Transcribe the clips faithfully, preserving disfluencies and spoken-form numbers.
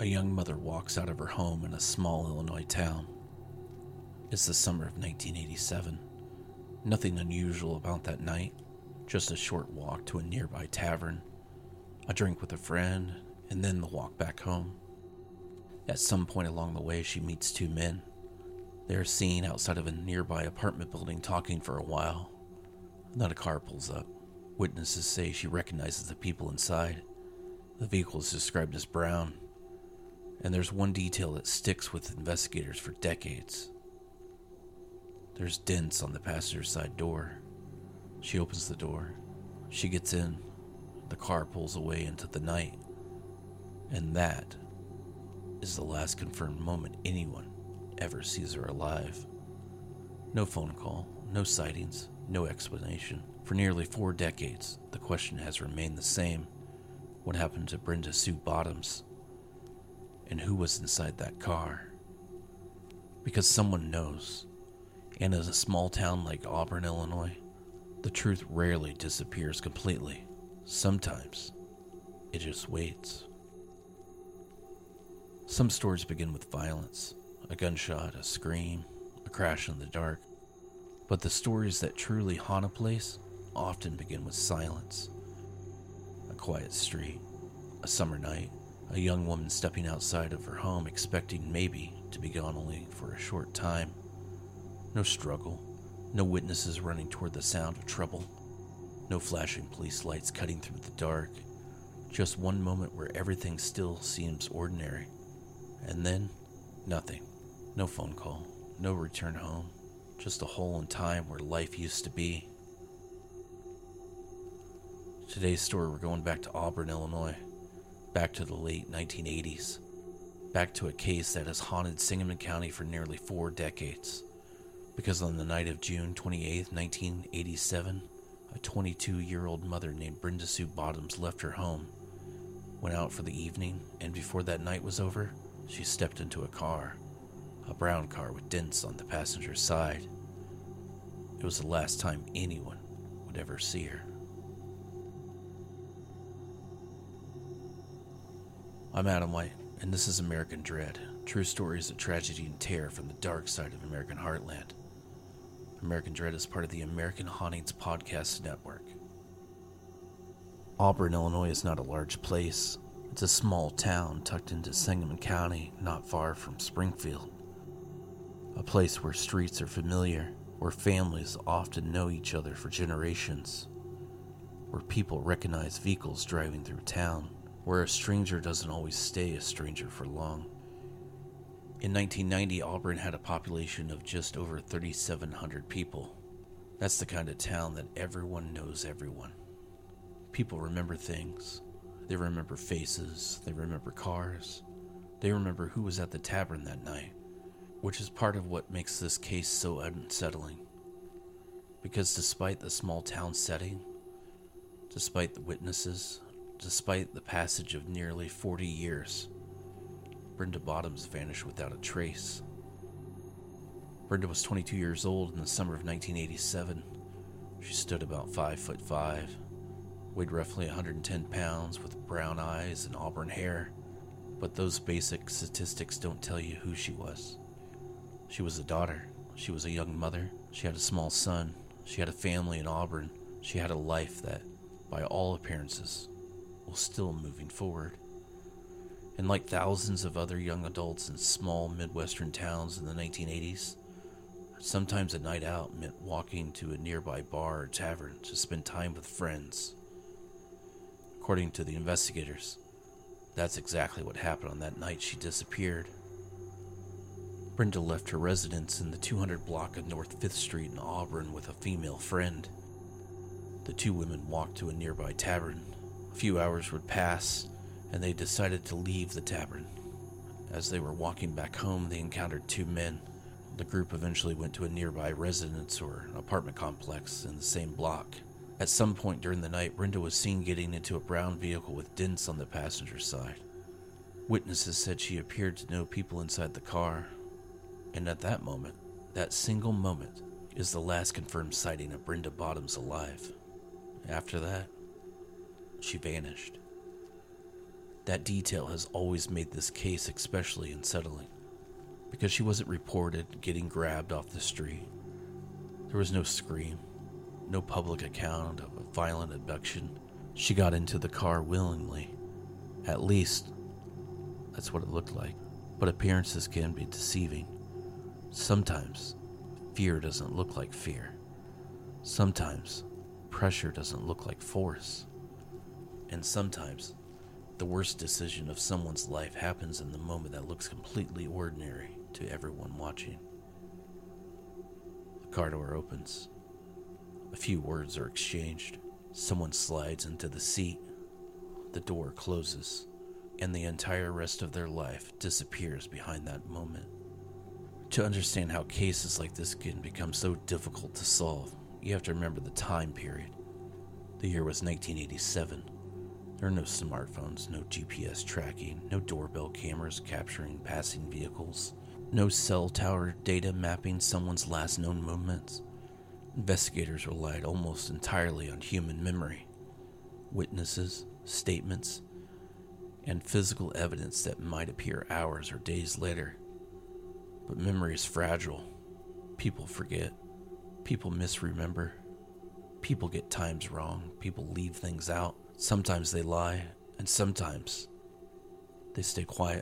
young mother walks out of her home in a small Illinois town. It's the summer of nineteen eighty-seven. Nothing unusual about that night, just a short walk to a nearby tavern, a drink with a friend, and then the walk back home. At some point along the way, she meets two men. They are seen outside of a nearby apartment building talking for a while. Then a car pulls up. Witnesses say she recognizes the people inside. The vehicle is described as brown, and there's one detail that sticks with investigators for decades. There's dents on the passenger side door. She opens the door. She gets in. The car pulls away into the night. And that is the last confirmed moment anyone ever sees her alive. No phone call, no sightings, no explanation. For nearly four decades, the question has remained the same. What happened to Brenda Sue Bottoms? And who was inside that car? Because someone knows. And in a small town like Auburn, Illinois, the truth rarely disappears completely. Sometimes it just waits. Some stories begin with violence, a gunshot, a scream, a crash in the dark. But the stories that truly haunt a place often begin with silence. A quiet street, a summer night, a young woman stepping outside of her home expecting maybe to be gone only for a short time. No struggle, no witnesses running toward the sound of trouble, no flashing police lights cutting through the dark, just one moment where everything still seems ordinary. And then, nothing. No phone call, no return home, just a hole in time where life used to be. Today's story, we're going back to Auburn, Illinois, back to the late nineteen eighties, back to a case that has haunted Sangamon County for nearly four decades. Because on the night of June twenty-eighth, nineteen eighty-seven, a twenty-two-year-old mother named Brenda Sue Bottoms left her home, went out for the evening, and before that night was over, she stepped into a car, a brown car with dents on the passenger side. It was the last time anyone would ever see her. I'm Adam White, and this is American Dread, true stories of tragedy and terror from the dark side of American heartland. American Dread is part of the American Hauntings Podcast Network. Auburn, Illinois is not a large place. It's a small town tucked into Sangamon County, not far from Springfield. A place where streets are familiar, where families often know each other for generations, where people recognize vehicles driving through town, where a stranger doesn't always stay a stranger for long. In nineteen ninety, Auburn had a population of just over thirty-seven hundred people. That's the kind of town that everyone knows everyone. People remember things. They remember faces. They remember cars. They remember who was at the tavern that night, which is part of what makes this case so unsettling. Because despite the small town setting, despite the witnesses, despite the passage of nearly forty years, Brenda Bottoms vanished without a trace. Brenda was twenty-two years old in the summer of nineteen eighty-seven. She stood about five foot five, weighed roughly one hundred ten pounds, with brown eyes and auburn hair. But those basic statistics don't tell you who she was. She was a daughter. She was a young mother. She had a small son. She had a family in Auburn. She had a life that, by all appearances, was still moving forward. And like thousands of other young adults in small Midwestern towns in the nineteen eighties, sometimes a night out meant walking to a nearby bar or tavern to spend time with friends. According to the investigators, that's exactly what happened on that night she disappeared. Brenda left her residence in the two hundred block of North fifth Street in Auburn with a female friend. The two women walked to a nearby tavern. A few hours would pass, and they decided to leave the tavern. As they were walking back home, they encountered two men. The group eventually went to a nearby residence or an apartment complex in the same block. At some point during the night, Brenda was seen getting into a brown vehicle with dents on the passenger side. Witnesses said she appeared to know people inside the car, and at that moment, that single moment, is the last confirmed sighting of Brenda Bottoms alive. After that, she vanished. That detail has always made this case especially unsettling, because she wasn't reported getting grabbed off the street. There was no scream, no public account of a violent abduction. She got into the car willingly. At least, that's what it looked like. But appearances can be deceiving. Sometimes, fear doesn't look like fear. Sometimes, pressure doesn't look like force. And sometimes, the worst decision of someone's life happens in the moment that looks completely ordinary to everyone watching. The car door opens. A few words are exchanged. Someone slides into the seat. The door closes, and the entire rest of their life disappears behind that moment. To understand how cases like this can become so difficult to solve, you have to remember the time period. The year was nineteen eighty-seven. There are no smartphones, no G P S tracking, no doorbell cameras capturing passing vehicles, no cell tower data mapping someone's last known movements. Investigators relied almost entirely on human memory, witnesses, statements, and physical evidence that might appear hours or days later. But memory is fragile. People forget. People misremember. People get times wrong. People leave things out. Sometimes they lie, and sometimes they stay quiet.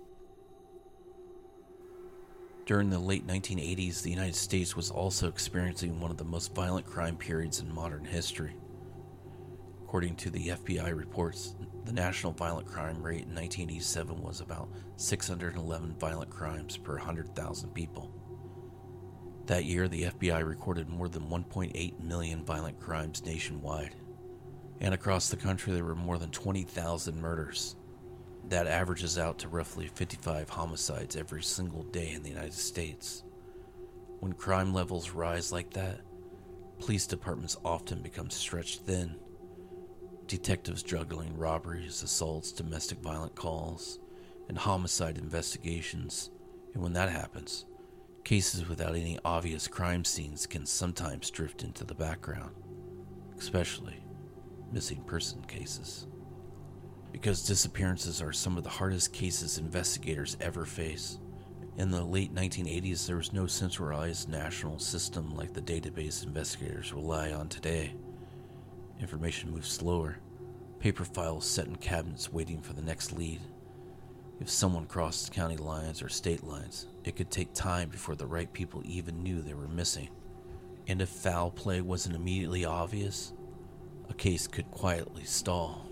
During the late nineteen eighties, the United States was also experiencing one of the most violent crime periods in modern history. According to the F B I reports, the national violent crime rate in nineteen eighty-seven was about six hundred eleven violent crimes per one hundred thousand people. That year, the F B I recorded more than one point eight million violent crimes nationwide. And across the country, there were more than twenty thousand murders. That averages out to roughly fifty-five homicides every single day in the United States. When crime levels rise like that, police departments often become stretched thin. Detectives juggling robberies, assaults, domestic violent calls, and homicide investigations. And when that happens, cases without any obvious crime scenes can sometimes drift into the background, especially missing person cases. Because disappearances are some of the hardest cases investigators ever face. In the late nineteen eighties, there was no centralized national system like the database investigators rely on today. Information moves slower. Paper files set in cabinets waiting for the next lead. If someone crossed county lines or state lines, it could take time before the right people even knew they were missing. And if foul play wasn't immediately obvious, a case could quietly stall.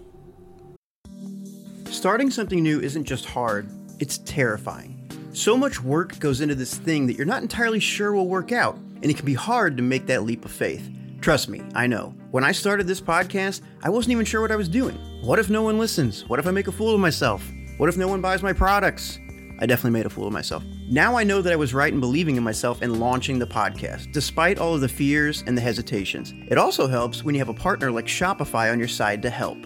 Starting something new isn't just hard, it's terrifying. So much work goes into this thing that you're not entirely sure will work out, and it can be hard to make that leap of faith. Trust me, I know. When I started this podcast, I wasn't even sure what I was doing. What if no one listens? What if I make a fool of myself? What if no one buys my products? I definitely made a fool of myself. Now I know that I was right in believing in myself and launching the podcast, despite all of the fears and the hesitations. It also helps when you have a partner like Shopify on your side to help.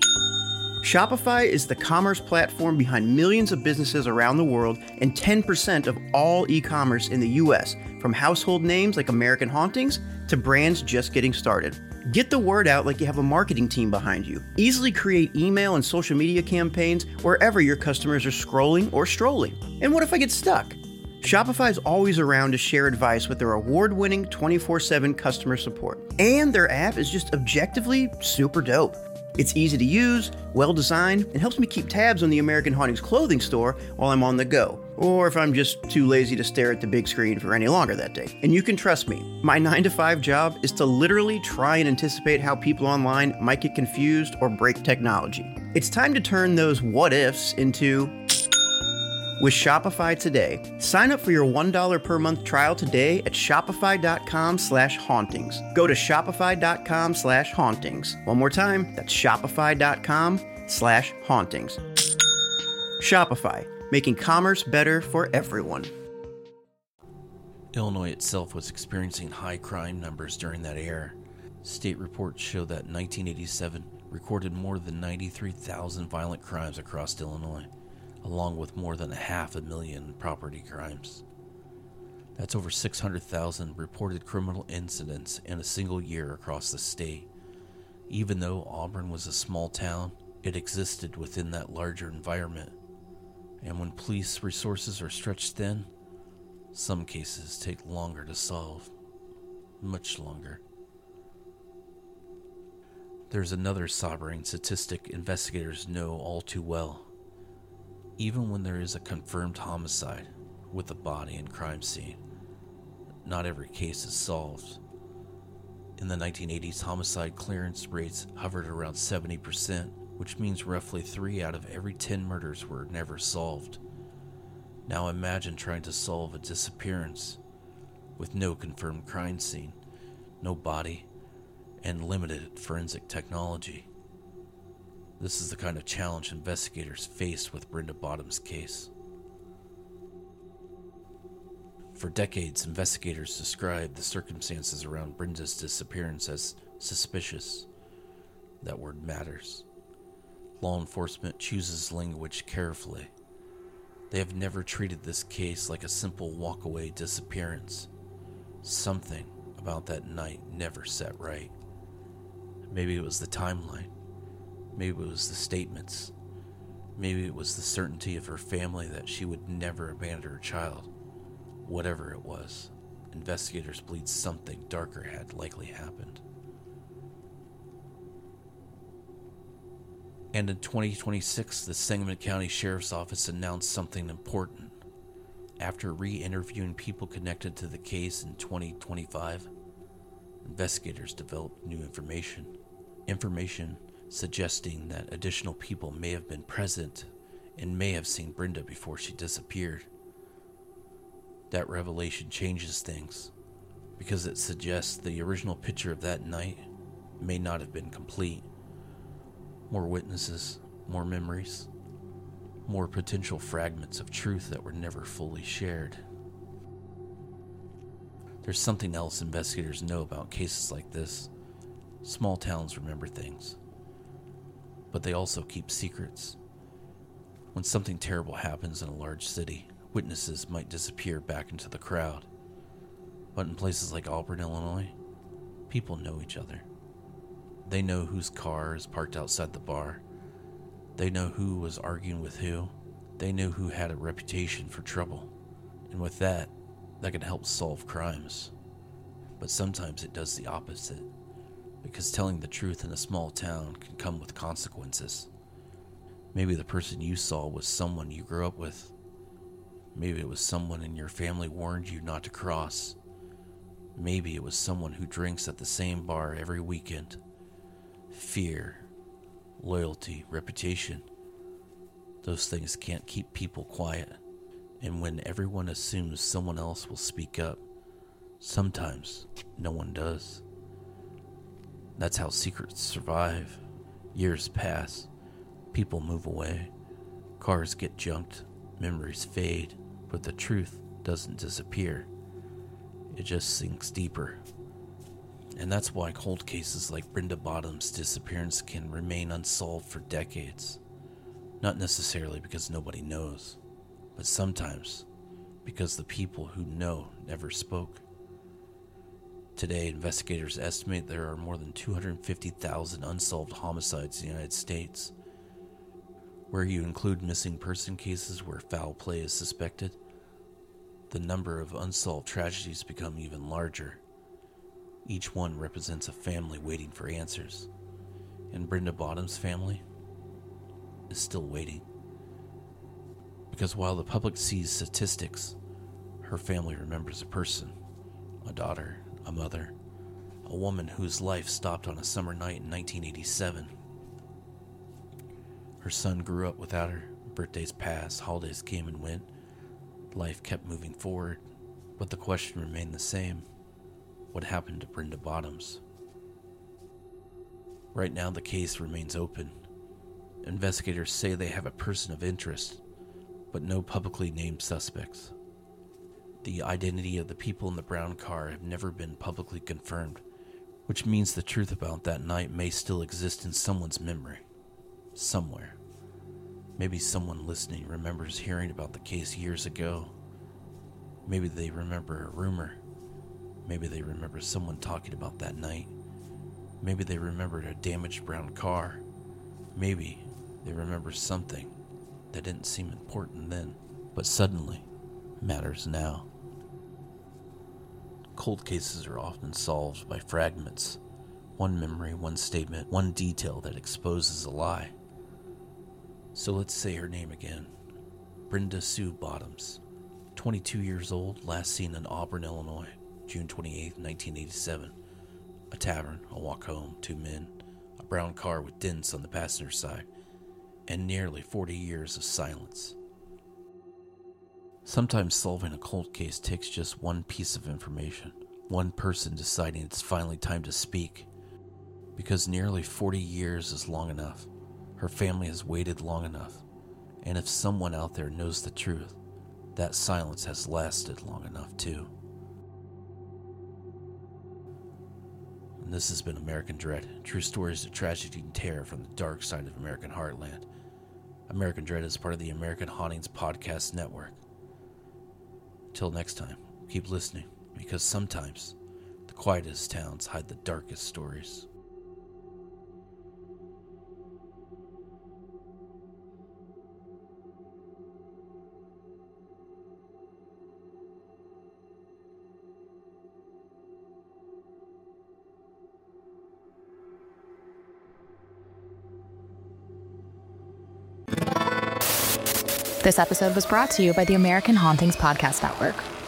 Shopify is the commerce platform behind millions of businesses around the world and ten percent of all e-commerce in the U S, from household names like American Hauntings to brands just getting started. Get the word out like you have a marketing team behind you. Easily create email and social media campaigns wherever your customers are scrolling or strolling. And what if I get stuck? Shopify is always around to share advice with their award-winning twenty-four seven customer support. And their app is just objectively super dope. It's easy to use, well-designed, and helps me keep tabs on the American Hauntings clothing store while I'm on the go, or if I'm just too lazy to stare at the big screen for any longer that day. And you can trust me, my nine to five job is to literally try and anticipate how people online might get confused or break technology. It's time to turn those what-ifs into... with Shopify today. Sign up for your one dollar per month trial today at shopify.com slash hauntings. Go to shopify.com slash hauntings. One more time, that's shopify.com slash hauntings. Shopify, making commerce better for everyone. Illinois itself was experiencing high crime numbers during that era. State reports show that nineteen eighty-seven recorded more than ninety-three thousand violent crimes across Illinois, along with more than a half a million property crimes. That's over six hundred thousand reported criminal incidents in a single year across the state. Even though Auburn was a small town, It existed within that larger environment, and when police resources are stretched thin, some cases take longer to solve. Much longer. There's another sobering statistic investigators know all too well. Even when there is a confirmed homicide with a body and crime scene, not every case is solved. In the nineteen eighties, homicide clearance rates hovered around seventy percent, which means roughly three out of every ten murders were never solved. Now imagine trying to solve a disappearance with no confirmed crime scene, no body, and limited forensic technology. This is the kind of challenge investigators faced with Brenda Bottoms' case. For decades, investigators described the circumstances around Brenda's disappearance as suspicious. That word matters. Law enforcement chooses language carefully. They have never treated this case like a simple walk-away disappearance. Something about that night never sat right. Maybe it was the timeline. Maybe it was the statements. Maybe it was the certainty of her family that she would never abandon her child. Whatever it was, investigators believe something darker had likely happened. And in twenty twenty-six, the Sangamon County Sheriff's Office announced something important. After re-interviewing people connected to the case in twenty twenty-five, investigators developed new information. Information suggesting that additional people may have been present and may have seen Brenda before she disappeared. That revelation changes things because it suggests the original picture of that night may not have been complete. More witnesses, more memories, more potential fragments of truth that were never fully shared. There's something else investigators know about cases like this. Small towns remember things, but they also keep secrets. When something terrible happens in a large city, witnesses might disappear back into the crowd. But in places like Auburn, Illinois, people know each other. They know whose car is parked outside the bar. They know who was arguing with who. They know who had a reputation for trouble. And with that, that can help solve crimes. But sometimes it does the opposite, because telling the truth in a small town can come with consequences. Maybe the person you saw was someone you grew up with. Maybe it was someone in your family warned you not to cross. Maybe it was someone who drinks at the same bar every weekend. Fear, loyalty, reputation. Those things can't keep people quiet. And when everyone assumes someone else will speak up, sometimes no one does. That's how secrets survive. Years pass. People move away. Cars get junked. Memories fade. But the truth doesn't disappear. It just sinks deeper. And that's why cold cases like Brenda Bottoms' disappearance can remain unsolved for decades. Not necessarily because nobody knows, but sometimes because the people who know never spoke. Today, investigators estimate there are more than two hundred fifty thousand unsolved homicides in the United States. Where you include missing person cases where foul play is suspected, the number of unsolved tragedies become even larger. Each one represents a family waiting for answers, and Brenda Bottoms' family is still waiting. Because while the public sees statistics, her family remembers a person, a daughter, a mother, a woman whose life stopped on a summer night in nineteen eighty-seven. Her son grew up without her. Birthdays passed, holidays came and went. Life kept moving forward, but the question remained the same. What happened to Brenda Bottoms? Right now, the case remains open. Investigators say they have a person of interest, but no publicly named suspects. The identity of the people in the brown car have never been publicly confirmed, which means the truth about that night may still exist in someone's memory. Somewhere. Maybe someone listening remembers hearing about the case years ago. Maybe they remember a rumor. Maybe they remember someone talking about that night. Maybe they remembered a damaged brown car. Maybe They remember something that didn't seem important then, but suddenly matters now. Cold cases are often solved by fragments. One memory, one statement, one detail that exposes a lie. So let's say her name again. Brenda Sue Bottoms. twenty-two years old, last seen in Auburn, Illinois, June twenty-eighth, nineteen eighty-seven. A tavern, a walk home, two men, a brown car with dents on the passenger side, and nearly forty years of silence. Sometimes solving a cold case takes just one piece of information, one person deciding it's finally time to speak. Because nearly forty years is long enough. Her family has waited long enough. And if someone out there knows the truth, that silence has lasted long enough too. And this has been American Dread, true stories of tragedy and terror from the dark side of American heartland. American Dread is part of the American Hauntings Podcast Network. Till next time, keep listening, because sometimes the quietest towns hide the darkest stories. This episode was brought to you by the American Hauntings Podcast Network.